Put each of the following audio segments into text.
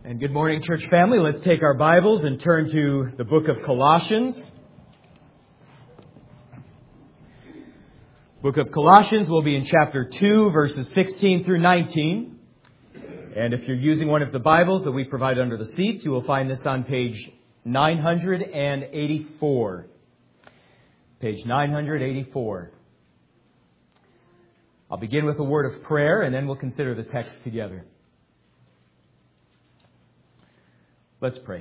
And good morning, church family. Let's take our Bibles and turn to the book of Colossians. Book of Colossians will be in chapter 2, verses 16 through 19. And if you're using one of the Bibles that we provide under the seats, you will find this on page 984. Page 984. I'll begin with a word of prayer, and then we'll consider the text together. Let's pray.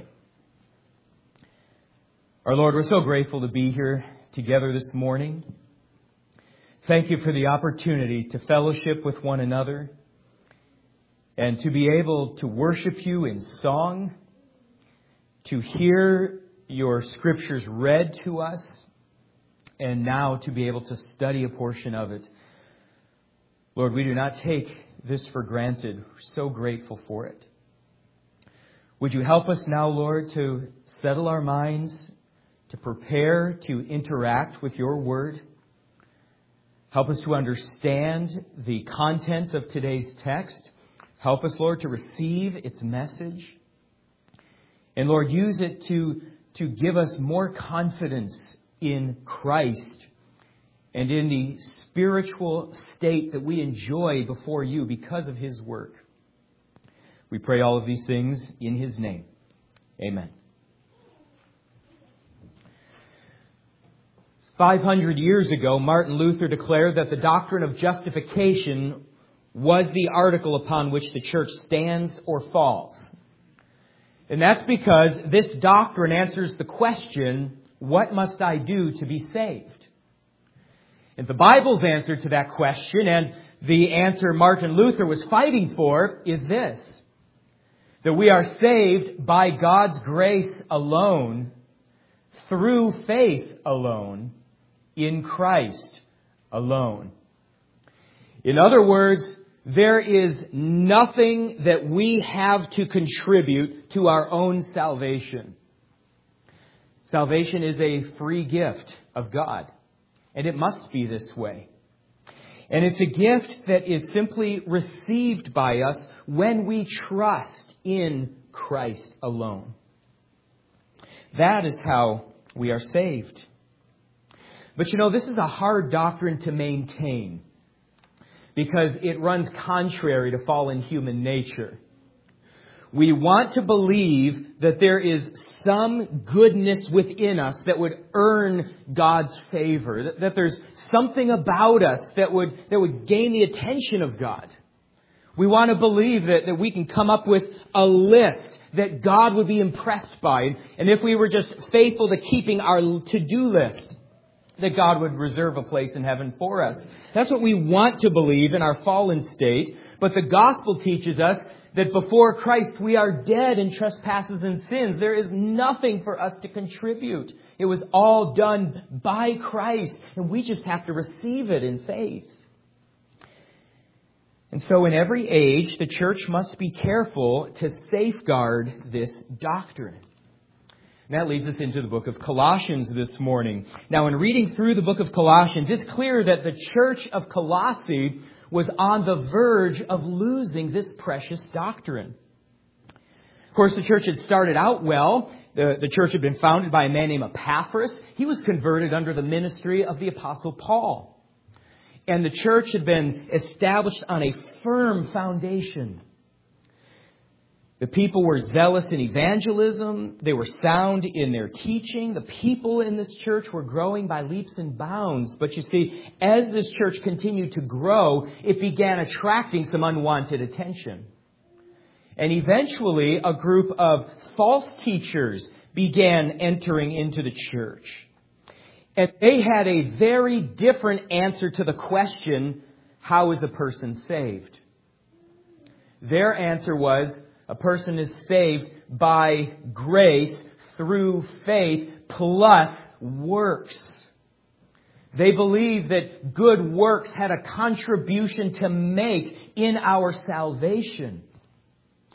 Our Lord, we're so grateful to be here together this morning. Thank you for the opportunity to fellowship with one another and to be able to worship you in song, to hear your scriptures read to us, and now to be able to study a portion of it. Lord, we do not take this for granted. We're so grateful for it. Would you help us now, Lord, to settle our minds, to prepare to interact with your word? Help us to understand the contents of today's text. Help us, Lord, to receive its message. And Lord, use it to give us more confidence in Christ and in the spiritual state that we enjoy before you because of His work. We pray all of these things in His name. Amen. 500 years ago, Martin Luther declared that the doctrine of justification was the article upon which the church stands or falls. And that's because this doctrine answers the question, what must I do to be saved? And the Bible's answer to that question, and the answer Martin Luther was fighting for, is this: that we are saved by God's grace alone, through faith alone, in Christ alone. In other words, there is nothing that we have to contribute to our own salvation. Salvation is a free gift of God, and it must be this way. And it's a gift that is simply received by us when we trust in Christ alone. That is how we are saved. But this is a hard doctrine to maintain because it runs contrary to fallen human nature. We want to believe that there is some goodness within us that would earn God's favor, that there's something about us that would gain the attention of God. We want to believe that we can come up with a list that God would be impressed by. And if we were just faithful to keeping our to-do list, that God would reserve a place in heaven for us. That's what we want to believe in our fallen state. But the gospel teaches us that before Christ we are dead in trespasses and sins. There is nothing for us to contribute. It was all done by Christ. And we just have to receive it in faith. And so in every age, the church must be careful to safeguard this doctrine. And that leads us into the book of Colossians this morning. Now, in reading through the book of Colossians, it's clear that the church of Colossae was on the verge of losing this precious doctrine. Of course, the church had started out well. The church had been founded by a man named Epaphras. He was converted under the ministry of the Apostle Paul. And the church had been established on a firm foundation. The people were zealous in evangelism. They were sound in their teaching. The people in this church were growing by leaps and bounds. But you see, as this church continued to grow, it began attracting some unwanted attention. And eventually, a group of false teachers began entering into the church. And they had a very different answer to the question, how is a person saved? Their answer was, a person is saved by grace through faith plus works. They believed that good works had a contribution to make in our salvation.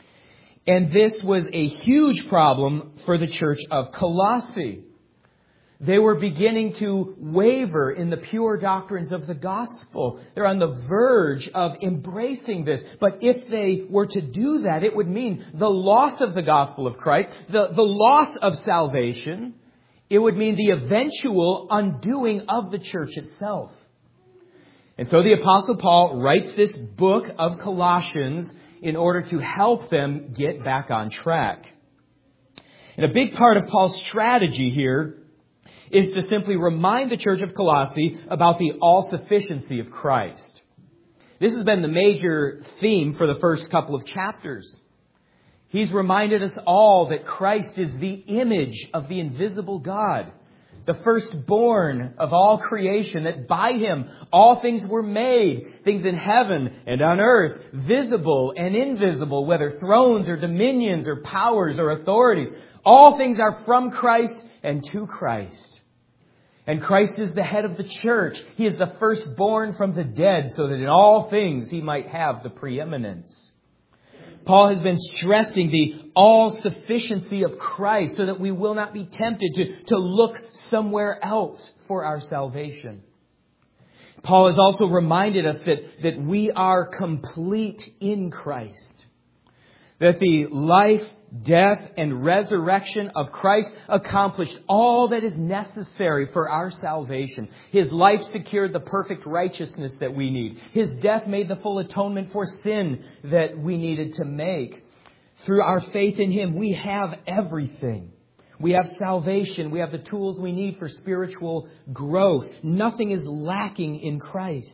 And this was a huge problem for the church of Colossae. They were beginning to waver in the pure doctrines of the gospel. They're on the verge of embracing this. But if they were to do that, it would mean the loss of the gospel of Christ, the loss of salvation. It would mean the eventual undoing of the church itself. And so the Apostle Paul writes this book of Colossians in order to help them get back on track. And a big part of Paul's strategy here is to simply remind the church of Colossae about the all-sufficiency of Christ. This has been the major theme for the first couple of chapters. He's reminded us all that Christ is the image of the invisible God, the firstborn of all creation, that by Him all things were made, things in heaven and on earth, visible and invisible, whether thrones or dominions or powers or authorities. All things are from Christ and to Christ. And Christ is the head of the church. He is the firstborn from the dead, so that in all things He might have the preeminence. Paul has been stressing the all-sufficiency of Christ so that we will not be tempted to look somewhere else for our salvation. Paul has also reminded us that we are complete in Christ. That the life, death, and resurrection of Christ accomplished all that is necessary for our salvation. His life secured the perfect righteousness that we need. His death made the full atonement for sin that we needed to make. Through our faith in Him, we have everything. We have salvation. We have the tools we need for spiritual growth. Nothing is lacking in Christ.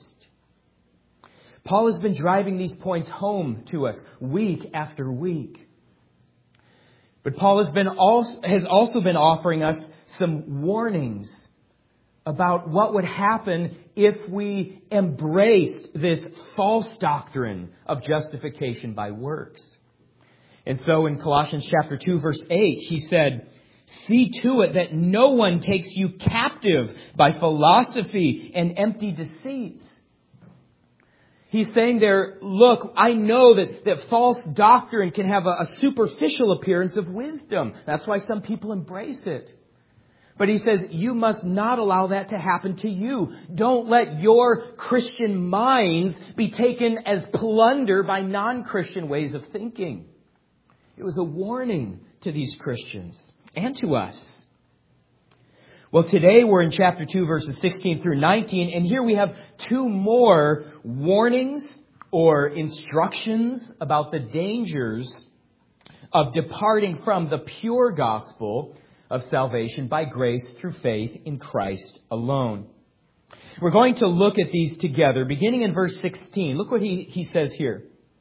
Paul has been driving these points home to us week after week. But Paul has also been offering us some warnings about what would happen if we embraced this false doctrine of justification by works. And so in Colossians chapter 2, verse 8, he said, "See to it that no one takes you captive by philosophy and empty deceits." He's saying there, look, I know that false doctrine can have a superficial appearance of wisdom. That's why some people embrace it. But he says, you must not allow that to happen to you. Don't let your Christian minds be taken as plunder by non-Christian ways of thinking. It was a warning to these Christians and to us. Well, today we're in chapter 2, verses 16 through 19, and here we have two more warnings or instructions about the dangers of departing from the pure gospel of salvation by grace through faith in Christ alone. We're going to look at these together, beginning in verse 16. Look what he says here.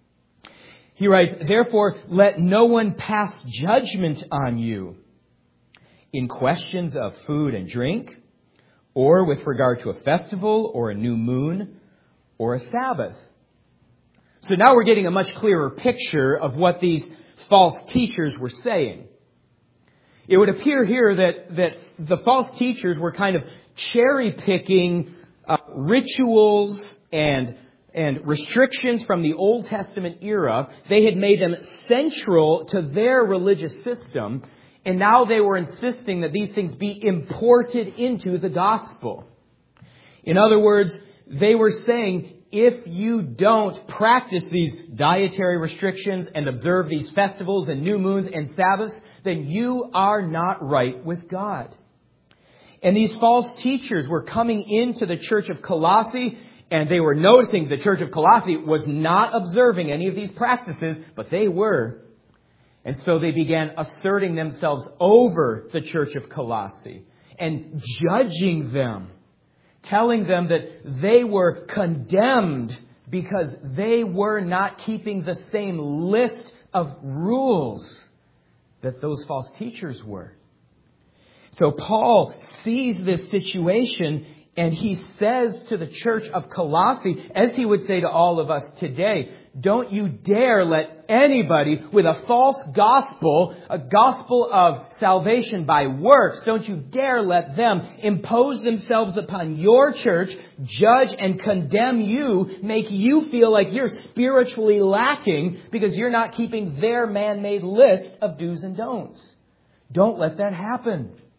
He writes, "Therefore, let no one pass judgment on you in questions of food and drink, or with regard to a festival, or a new moon, or a Sabbath." So now we're getting a much clearer picture of what these false teachers were saying. It would appear here that the false teachers were kind of cherry-picking rituals and restrictions from the Old Testament era. They had made them central to their religious system. And now they were insisting that these things be imported into the gospel. In other words, they were saying, if you don't practice these dietary restrictions and observe these festivals and new moons and Sabbaths, then you are not right with God. And these false teachers were coming into the church of Colossae, and they were noticing the church of Colossae was not observing any of these practices, but they were. And so they began asserting themselves over the church of Colossae and judging them, telling them that they were condemned because they were not keeping the same list of rules that those false teachers were. So Paul sees this situation and he says to the church of Colossae, as he would say to all of us today, don't you dare let anybody with a false gospel, a gospel of salvation by works, don't you dare let them impose themselves upon your church, judge and condemn you, make you feel like you're spiritually lacking because you're not keeping their man-made list of do's and don'ts. Don't let that happen.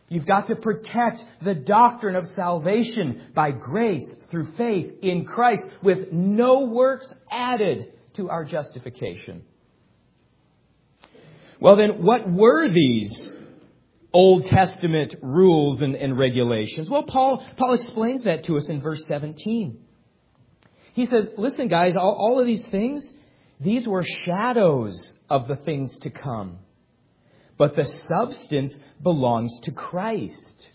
You've got to protect the doctrine of salvation by grace through faith in Christ with no works added to our justification. Well then, what were these Old Testament rules and regulations? Well, Paul explains that to us in verse 17. He says, listen guys, all of these things, these were shadows of the things to come. But the substance belongs to Christ.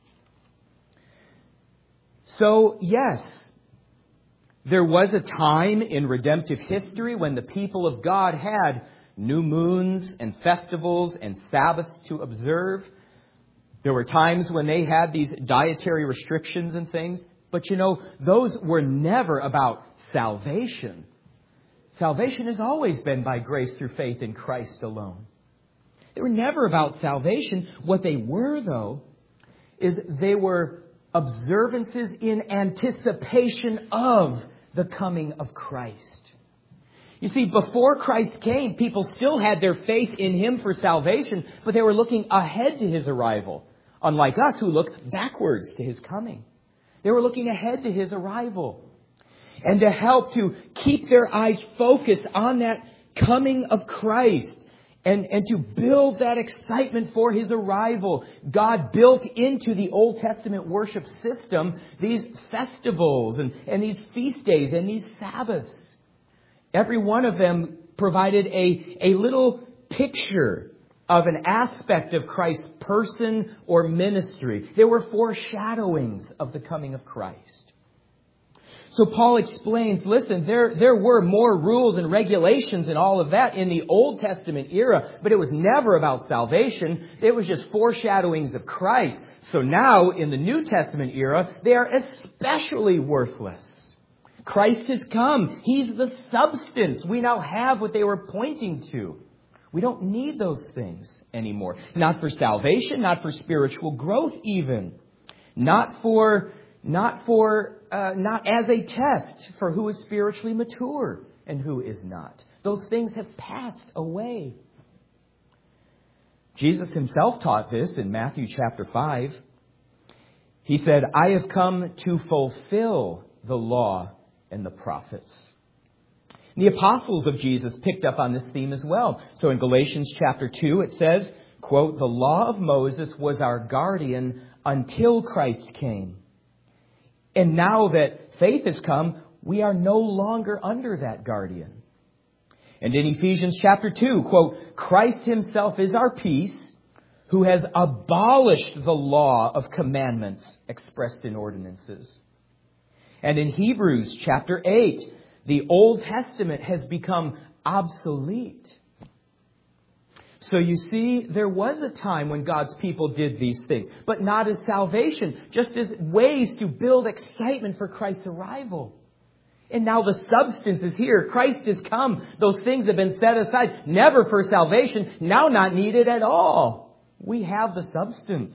So, yes, there was a time in redemptive history when the people of God had new moons and festivals and Sabbaths to observe. There were times when they had these dietary restrictions and things. But those were never about salvation. Salvation has always been by grace through faith in Christ alone. They were never about salvation. What they were, though, is they were observances in anticipation of the coming of Christ. You see, before Christ came, people still had their faith in Him for salvation, but they were looking ahead to His arrival, unlike us who look backwards to His coming. They were looking ahead to His arrival. And to help to keep their eyes focused on that coming of Christ and to build that excitement for His arrival, God built into the Old Testament worship system these festivals and these feast days and these Sabbaths. Every one of them provided a little picture of an aspect of Christ's person or ministry. They were foreshadowings of the coming of Christ. So Paul explains, listen, there were more rules and regulations and all of that in the Old Testament era, but it was never about salvation. It was just foreshadowings of Christ. So now, in the New Testament era, they are especially worthless. Christ has come. He's the substance. We now have what they were pointing to. We don't need those things anymore. Not for salvation, not for spiritual growth even. Not as a test for who is spiritually mature and who is not. Those things have passed away. Jesus Himself taught this in Matthew chapter 5. He said, I have come to fulfill the law and the prophets. The apostles of Jesus picked up on this theme as well. So in Galatians chapter 2 it says, quote, the law of Moses was our guardian until Christ came. And now that faith has come, we are no longer under that guardian. And in Ephesians chapter 2, quote, Christ Himself is our peace, who has abolished the law of commandments expressed in ordinances. And in Hebrews chapter 8, the Old Testament has become obsolete. So you see, there was a time when God's people did these things, but not as salvation, just as ways to build excitement for Christ's arrival. And now the substance is here. Christ has come. Those things have been set aside, never for salvation, now not needed at all. We have the substance.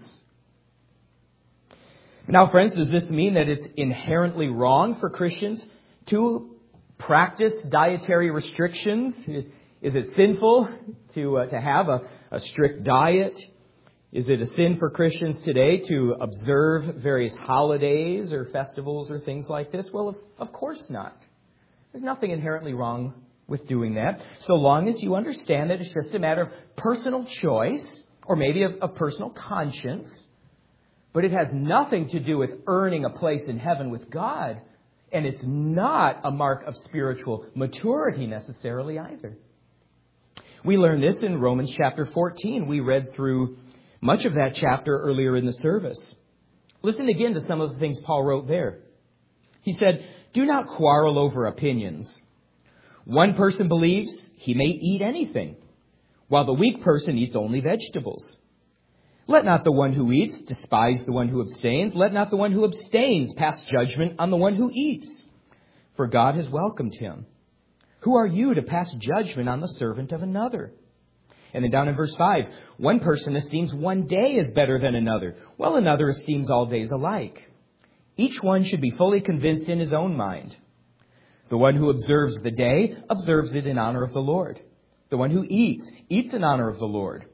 Now, friends, does this mean that it's inherently wrong for Christians to practice dietary restrictions? Is it sinful to have a strict diet? Is it a sin for Christians today to observe various holidays or festivals or things like this? Well, of course not. There's nothing inherently wrong with doing that, so long as you understand that it's just a matter of personal choice or maybe of personal conscience. But it has nothing to do with earning a place in heaven with God. And it's not a mark of spiritual maturity necessarily either. We learn this in Romans chapter 14. We read through much of that chapter earlier in the service. Listen again to some of the things Paul wrote there. He said, do not quarrel over opinions. One person believes he may eat anything, while the weak person eats only vegetables. Let not the one who eats despise the one who abstains. Let not the one who abstains pass judgment on the one who eats, for God has welcomed him. Who are you to pass judgment on the servant of another? And then down in verse 5, one person esteems one day as better than another, while another esteems all days alike. Each one should be fully convinced in his own mind. The one who observes the day observes it in honor of the Lord. The one who eats, eats in honor of the Lord,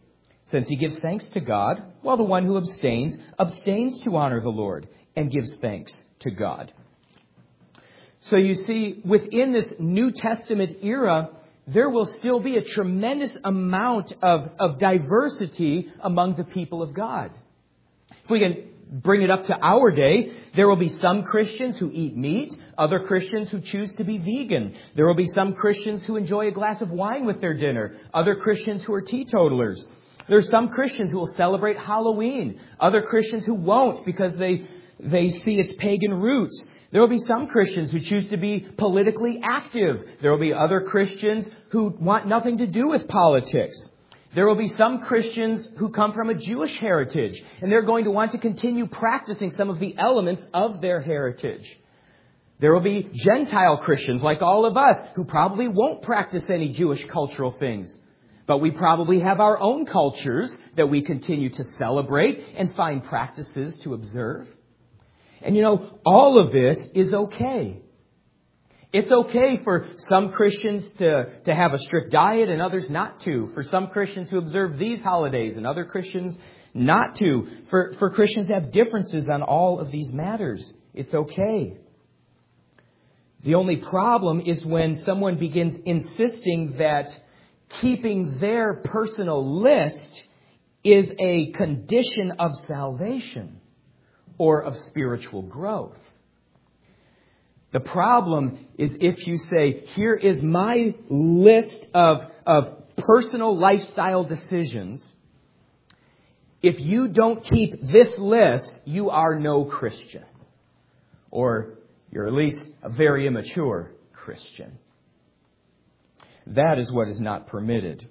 since he gives thanks to God, while the one who abstains to honor the Lord and gives thanks to God. So you see, within this New Testament era, there will still be a tremendous amount of diversity among the people of God. If we can bring it up to our day, there will be some Christians who eat meat, other Christians who choose to be vegan. There will be some Christians who enjoy a glass of wine with their dinner, other Christians who are teetotalers. There are some Christians who will celebrate Halloween, other Christians who won't because they see its pagan roots. There will be some Christians who choose to be politically active. There will be other Christians who want nothing to do with politics. There will be some Christians who come from a Jewish heritage, and they're going to want to continue practicing some of the elements of their heritage. There will be Gentile Christians, like all of us, who probably won't practice any Jewish cultural things. But we probably have our own cultures that we continue to celebrate and find practices to observe. And all of this is okay. It's okay for some Christians to have a strict diet and others not to. For some Christians to observe these holidays and other Christians not to. For Christians to have differences on all of these matters. It's okay. The only problem is when someone begins insisting that keeping their personal list is a condition of salvation or of spiritual growth. The problem is if you say, here is my list of personal lifestyle decisions. If you don't keep this list, you are no Christian. Or you're at least a very immature Christian. That is what is not permitted.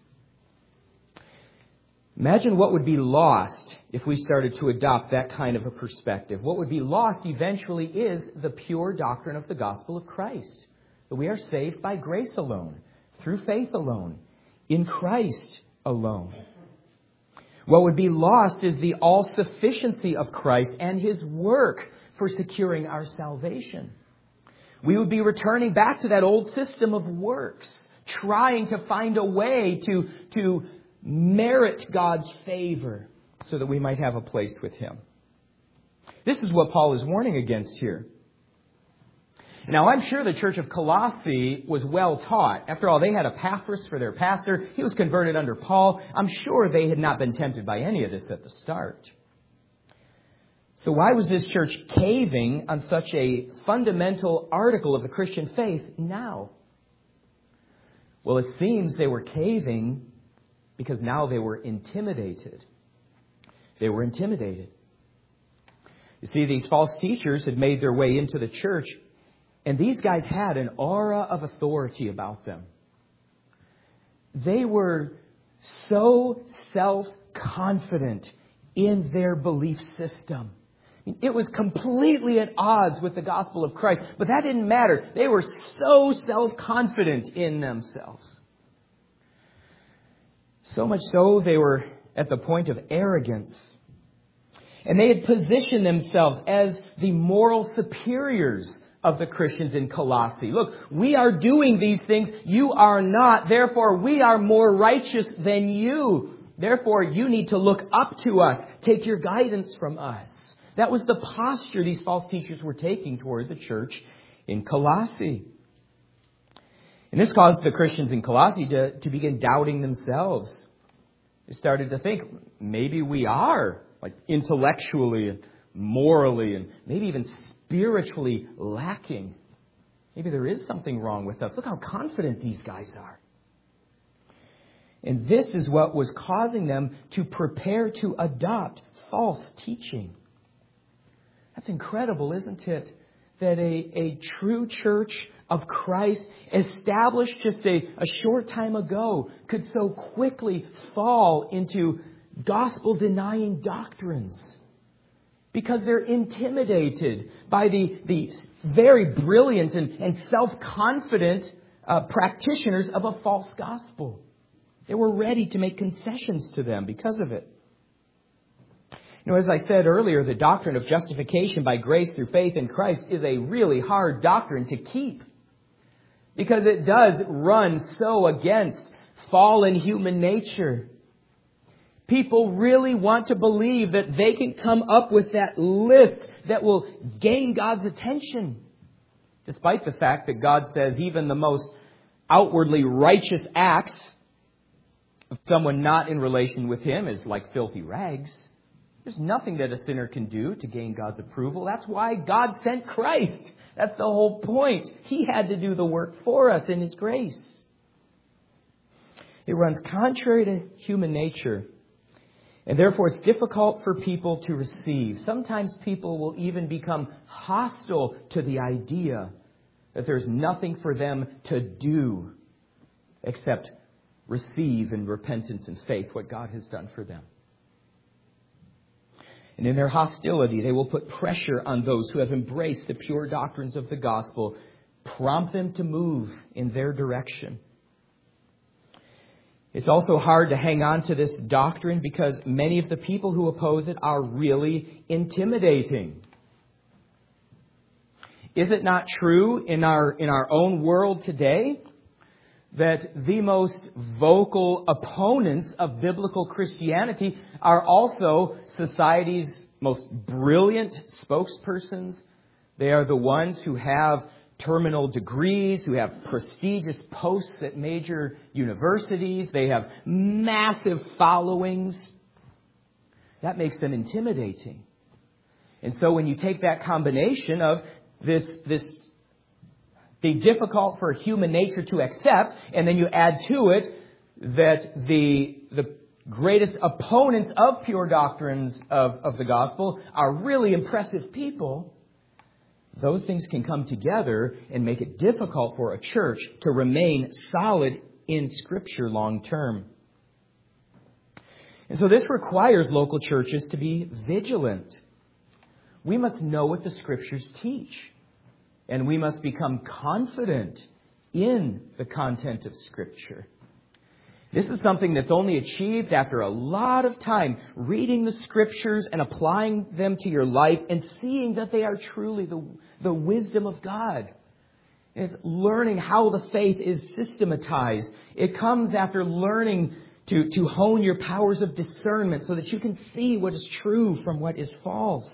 Imagine what would be lost if we started to adopt that kind of a perspective. What would be lost eventually is the pure doctrine of the gospel of Christ. That we are saved by grace alone, through faith alone, in Christ alone. What would be lost is the all-sufficiency of Christ and His work for securing our salvation. We would be returning back to that old system of works, trying to find a way to merit God's favor so that we might have a place with Him. This is what Paul is warning against here. Now, I'm sure the church of Colossae was well taught. After all, they had Epaphras for their pastor. He was converted under Paul. I'm sure they had not been tempted by any of this at the start. So why was this church caving on such a fundamental article of the Christian faith now? Well, it seems they were caving because now they were intimidated. They were intimidated. You see, these false teachers had made their way into the church, and these guys had an aura of authority about them. They were so self-confident in their belief system. It was completely at odds with the gospel of Christ, but that didn't matter. They were so self-confident in themselves. So much so, they were at the point of arrogance. And they had positioned themselves as the moral superiors of the Christians in Colossae. Look, we are doing these things. You are not. Therefore, we are more righteous than you. Therefore, you need to look up to us. Take your guidance from us. That was the posture these false teachers were taking toward the church in Colossae. And this caused the Christians in Colossae to begin doubting themselves. They started to think, maybe we are intellectually and morally and maybe even spiritually lacking. Maybe there is something wrong with us. Look how confident these guys are. And this is what was causing them to prepare to adopt false teaching. That's incredible, isn't it? That a true church of Christ, established just a short time ago, could so quickly fall into gospel-denying doctrines. Because they're intimidated by the very brilliant and self-confident practitioners of a false gospel. They were ready to make concessions to them because of it. As I said earlier, the doctrine of justification by grace through faith in Christ is a really hard doctrine to keep. Because it does run so against fallen human nature. People really want to believe that they can come up with that list that will gain God's attention. Despite the fact that God says even the most outwardly righteous acts of someone not in relation with Him is like filthy rags. There's nothing that a sinner can do to gain God's approval. That's why God sent Christ. That's the whole point. He had to do the work for us in His grace. It runs contrary to human nature. And therefore it's difficult for people to receive. Sometimes people will even become hostile to the idea that there's nothing for them to do except receive in repentance and faith what God has done for them. And in their hostility, they will put pressure on those who have embraced the pure doctrines of the gospel, prompt them to move in their direction. It's also hard to hang on to this doctrine because many of the people who oppose it are really intimidating. Is it not true in our own world today that the most vocal opponents of biblical Christianity are also society's most brilliant spokespersons? They are the ones who have terminal degrees, who have prestigious posts at major universities. They have massive followings. That makes them intimidating. And so when you take that combination of this be difficult for human nature to accept, and then you add to it that the greatest opponents of pure doctrines of the gospel are really impressive people, those things can come together and make it difficult for a church to remain solid in Scripture long term. And so this requires local churches to be vigilant. We must know what the Scriptures teach. And we must become confident in the content of Scripture. This is something that's only achieved after a lot of time reading the Scriptures and applying them to your life and seeing that they are truly the wisdom of God. It's learning how the faith is systematized. It comes after learning to hone your powers of discernment so that you can see what is true from what is false.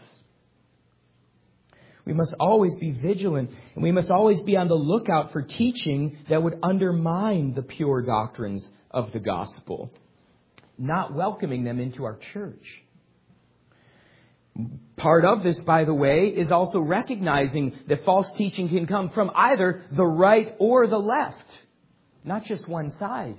We must always be vigilant, and we must always be on the lookout for teaching that would undermine the pure doctrines of the gospel, not welcoming them into our church. Part of this, by the way, is also recognizing that false teaching can come from either the right or the left, not just one side.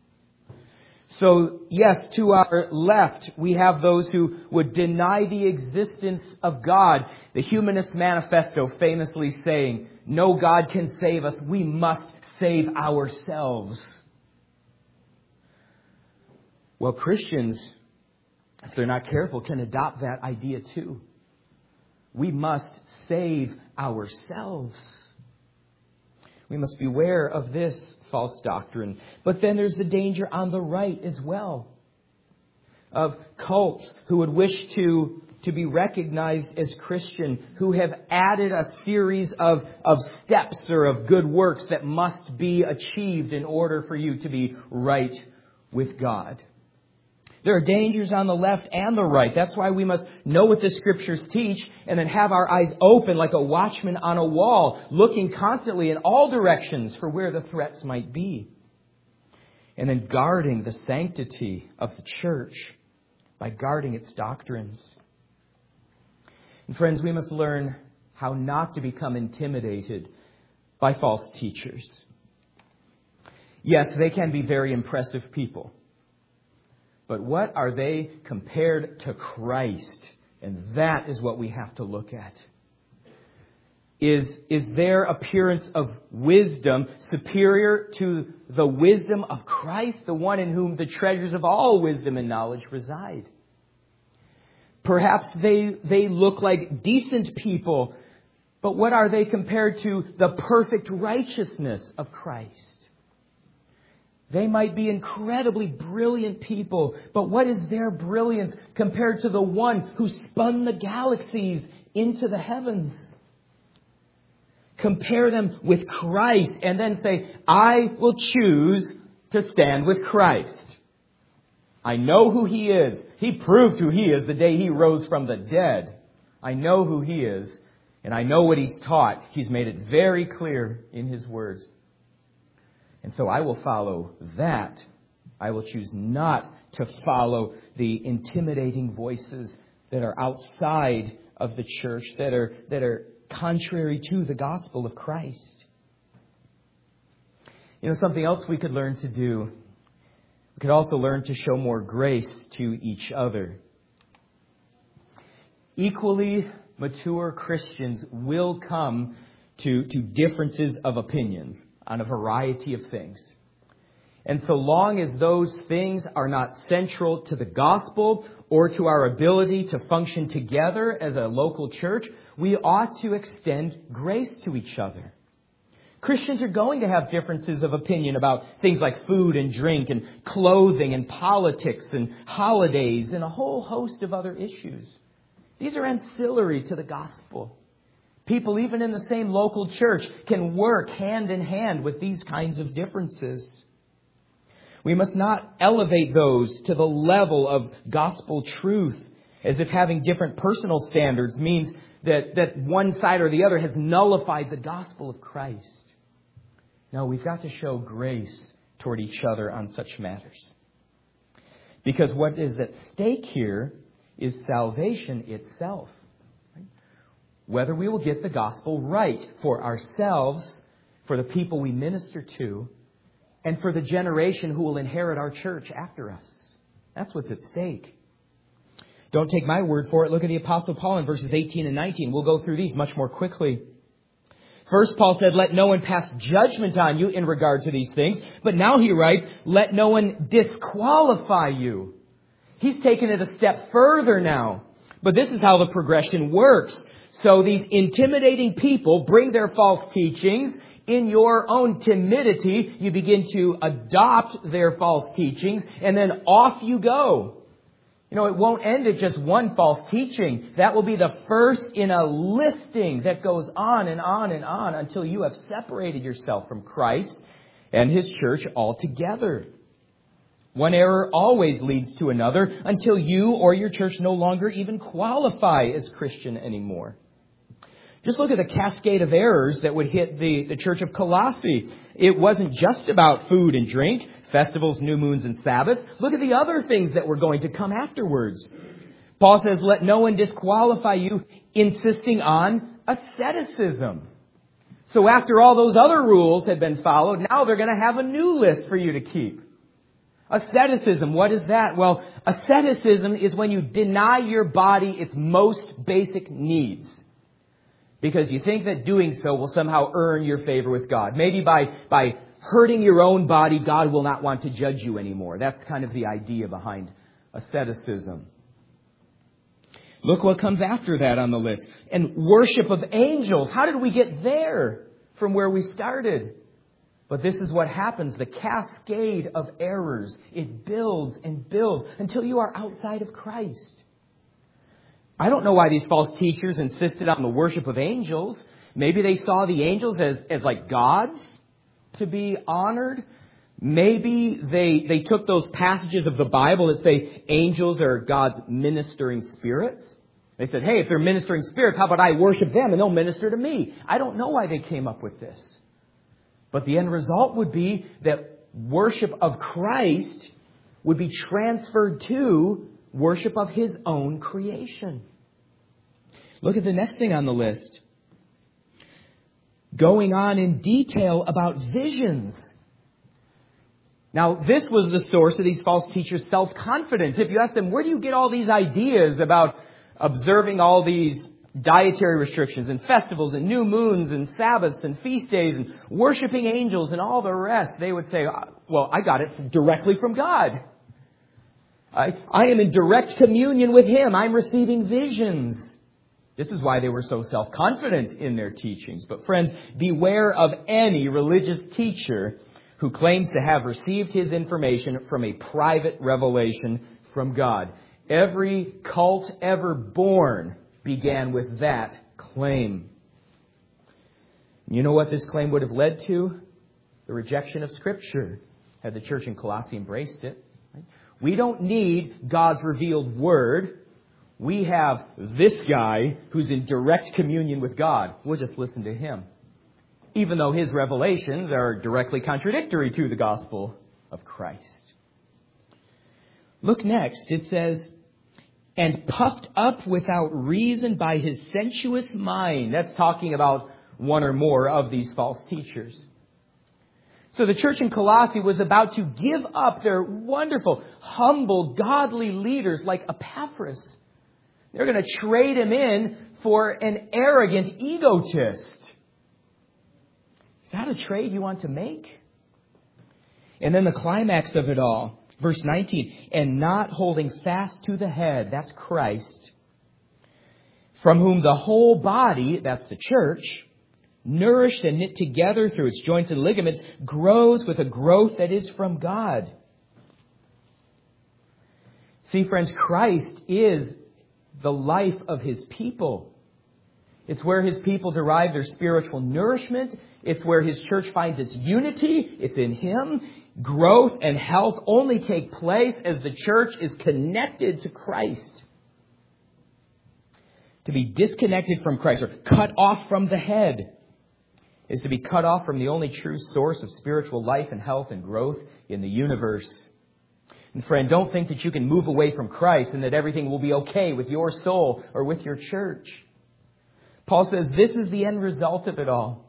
So, yes, to our left, we have those who would deny the existence of God. The Humanist Manifesto famously saying, "No God can save us. We must save ourselves." Well, Christians, if they're not careful, can adopt that idea too. We must save ourselves. We must beware of this false doctrine. But then there's the danger on the right as well, of cults who would wish to be recognized as Christian, who have added a series of steps or of good works that must be achieved in order for you to be right with God. There are dangers on the left and the right. That's why we must know what the Scriptures teach and then have our eyes open like a watchman on a wall, looking constantly in all directions for where the threats might be. And then guarding the sanctity of the church by guarding its doctrines. And friends, we must learn how not to become intimidated by false teachers. Yes, they can be very impressive people. But what are they compared to Christ? And that is what we have to look at. Is their appearance of wisdom superior to the wisdom of Christ, the one in whom the treasures of all wisdom and knowledge reside? Perhaps they look like decent people, but what are they compared to the perfect righteousness of Christ? They might be incredibly brilliant people, but what is their brilliance compared to the one who spun the galaxies into the heavens? Compare them with Christ and then say, I will choose to stand with Christ. I know who He is. He proved who He is the day He rose from the dead. I know who He is, and I know what He's taught. He's made it very clear in His words. And so I will follow that. I will choose not to follow the intimidating voices that are outside of the church, that are contrary to the gospel of Christ. You know, something else we could learn to do. We could also learn to show more grace to each other. Equally mature Christians will come to differences of opinion on a variety of things. And so long as those things are not central to the gospel or to our ability to function together as a local church, we ought to extend grace to each other. Christians are going to have differences of opinion about things like food and drink and clothing and politics and holidays and a whole host of other issues. These are ancillary to the gospel. People, even in the same local church, can work hand in hand with these kinds of differences. We must not elevate those to the level of gospel truth as if having different personal standards means that one side or the other has nullified the gospel of Christ. No, we've got to show grace toward each other on such matters. Because what is at stake here is salvation itself. Whether we will get the gospel right for ourselves, for the people we minister to, and for the generation who will inherit our church after us. That's what's at stake. Don't take my word for it. Look at the Apostle Paul in verses 18 and 19. We'll go through these much more quickly. First, Paul said, let no one pass judgment on you in regard to these things. But now he writes, let no one disqualify you. He's taken it a step further now. But this is how the progression works. So these intimidating people bring their false teachings. In your own timidity, you begin to adopt their false teachings, and then off you go. You know, it won't end at just one false teaching. That will be the first in a listing that goes on and on and on until you have separated yourself from Christ and His church altogether. One error always leads to another until you or your church no longer even qualify as Christian anymore. Just look at the cascade of errors that would hit the church of Colossae. It wasn't just about food and drink, festivals, new moons, and Sabbaths. Look at the other things that were going to come afterwards. Paul says, let no one disqualify you, insisting on asceticism. So after all those other rules had been followed, now they're going to have a new list for you to keep. Asceticism, what is that? Well, asceticism is when you deny your body its most basic needs. Because you think that doing so will somehow earn your favor with God. Maybe by hurting your own body, God will not want to judge you anymore. That's kind of the idea behind asceticism. Look what comes after that on the list. And worship of angels. How did we get there from where we started? But this is what happens. The cascade of errors. It builds and builds until you are outside of Christ. I don't know why these false teachers insisted on the worship of angels. Maybe they saw the angels as like gods to be honored. Maybe they took those passages of the Bible that say angels are God's ministering spirits. They said, hey, if they're ministering spirits, how about I worship them and they'll minister to me? I don't know why they came up with this. But the end result would be that worship of Christ would be transferred to worship of His own creation. Look at the next thing on the list. Going on in detail about visions. Now, this was the source of these false teachers' self-confidence. If you ask them, where do you get all these ideas about observing all these dietary restrictions and festivals and new moons and Sabbaths and feast days and worshiping angels and all the rest? They would say, well, I got it directly from God. I am in direct communion with Him. I'm receiving visions. This is why they were so self-confident in their teachings. But friends, beware of any religious teacher who claims to have received his information from a private revelation from God. Every cult ever born began with that claim. You know what this claim would have led to? The rejection of Scripture, had the church in Colossae embraced it. We don't need God's revealed Word. We have this guy who's in direct communion with God. We'll just listen to him, even though his revelations are directly contradictory to the gospel of Christ. Look next. It says, and puffed up without reason by his sensuous mind. That's talking about one or more of these false teachers. So the church in Colossae was about to give up their wonderful, humble, godly leaders like Epaphras. They're going to trade him in for an arrogant egotist. Is that a trade you want to make? And then the climax of it all, verse 19, and not holding fast to the head, that's Christ, from whom the whole body, that's the church, nourished and knit together through its joints and ligaments, grows with a growth that is from God. See, friends, Christ is the life of His people. It's where His people derive their spiritual nourishment. It's where His church finds its unity. It's in Him. Growth and health only take place as the church is connected to Christ. To be disconnected from Christ, or cut off from the head, is to be cut off from the only true source of spiritual life and health and growth in the universe. And friend, don't think that you can move away from Christ and that everything will be okay with your soul or with your church. Paul says this is the end result of it all.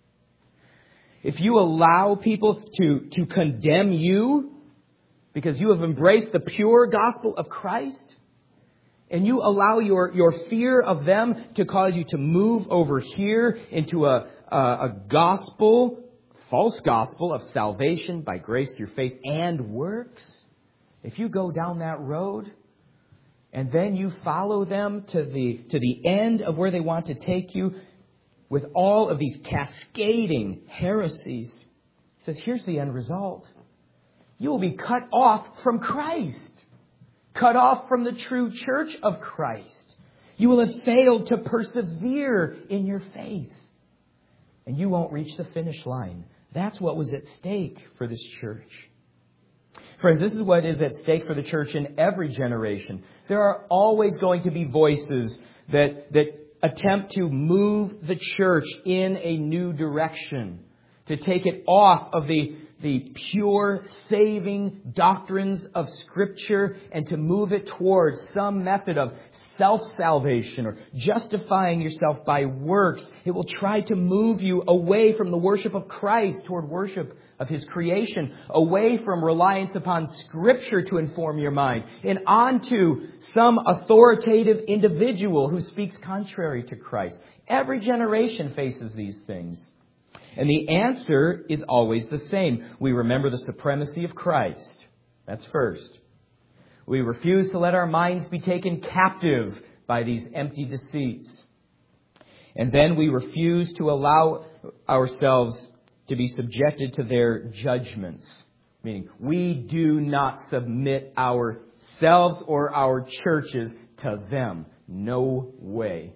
If you allow people to condemn you because you have embraced the pure gospel of Christ, and you allow your fear of them to cause you to move over here into a gospel, false gospel of salvation by grace through faith and works, if you go down that road and then you follow them to the end of where they want to take you with all of these cascading heresies, he says, here's the end result. You will be cut off from Christ. Cut off from the true church of Christ. You will have failed to persevere in your faith. And you won't reach the finish line. That's what was at stake for this church. Friends, this is what is at stake for the church in every generation. There are always going to be voices that attempt to move the church in a new direction, to take it off of the pure saving doctrines of Scripture and to move it towards some method of self-salvation or justifying yourself by works. It will try to move you away from the worship of Christ toward worship of His creation, away from reliance upon Scripture to inform your mind, and onto some authoritative individual who speaks contrary to Christ. Every generation faces these things. And the answer is always the same. We remember the supremacy of Christ. That's first. We refuse to let our minds be taken captive by these empty deceits. And then we refuse to allow ourselves to be subjected to their judgments. Meaning, we do not submit ourselves or our churches to them. No way.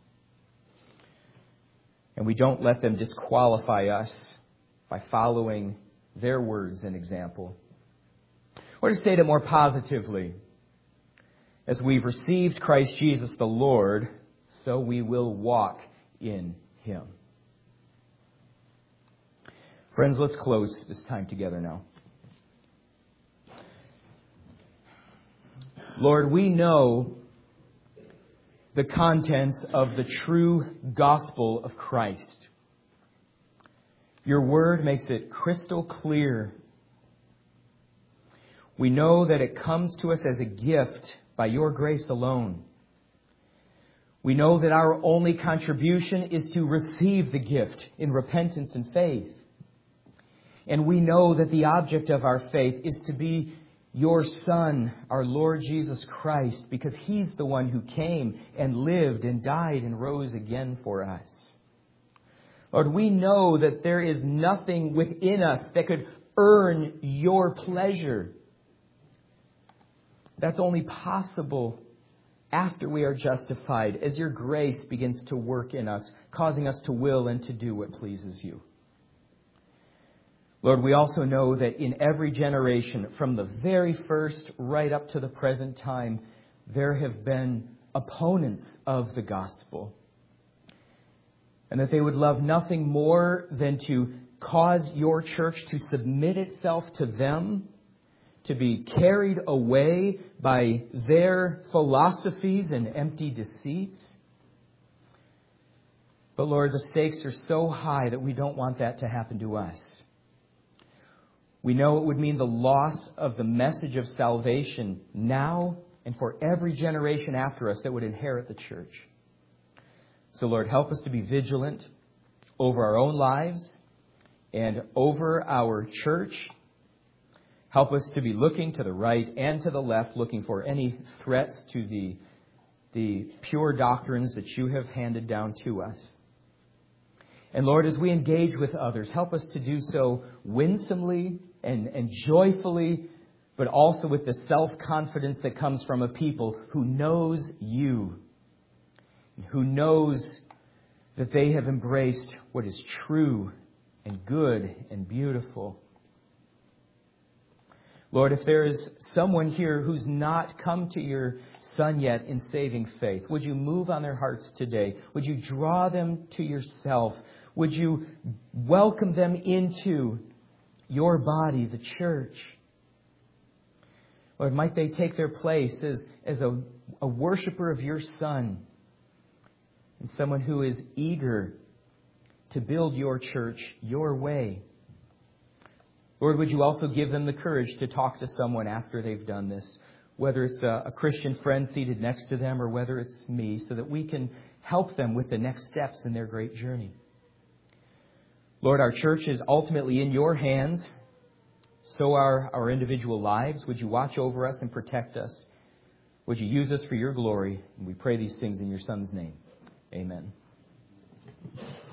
And we don't let them disqualify us by following their words and example. Or to state it more positively, as we've received Christ Jesus the Lord, so we will walk in Him. Friends, let's close this time together now. Lord, we know the contents of the true gospel of Christ. Your word makes it crystal clear. We know that it comes to us as a gift by your grace alone. We know that our only contribution is to receive the gift in repentance and faith. And we know that the object of our faith is to be your Son, our Lord Jesus Christ, because He's the one who came and lived and died and rose again for us. Lord, we know that there is nothing within us that could earn your pleasure. That's only possible after we are justified, as your grace begins to work in us, causing us to will and to do what pleases you. Lord, we also know that in every generation, from the very first right up to the present time, there have been opponents of the gospel. And that they would love nothing more than to cause your church to submit itself to them, to be carried away by their philosophies and empty deceits. But Lord, the stakes are so high that we don't want that to happen to us. We know it would mean the loss of the message of salvation now and for every generation after us that would inherit the church. So Lord, help us to be vigilant over our own lives and over our church. Help us to be looking to the right and to the left, looking for any threats to the pure doctrines that you have handed down to us. And Lord, as we engage with others, help us to do so winsomely and joyfully, but also with the self-confidence that comes from a people who knows you, who knows that they have embraced what is true and good and beautiful. Lord, if there is someone here who's not come to your Son yet in saving faith, would you move on their hearts today? Would you draw them to yourself? Would you welcome them into your body, the church? Lord, might they take their place as a worshiper of your Son and someone who is eager to build your church your way. Lord, would you also give them the courage to talk to someone after they've done this, whether it's a Christian friend seated next to them or whether it's me, so that we can help them with the next steps in their great journey. Lord, our church is ultimately in your hands. So are our individual lives. Would you watch over us and protect us? Would you use us for your glory? And we pray these things in your Son's name. Amen.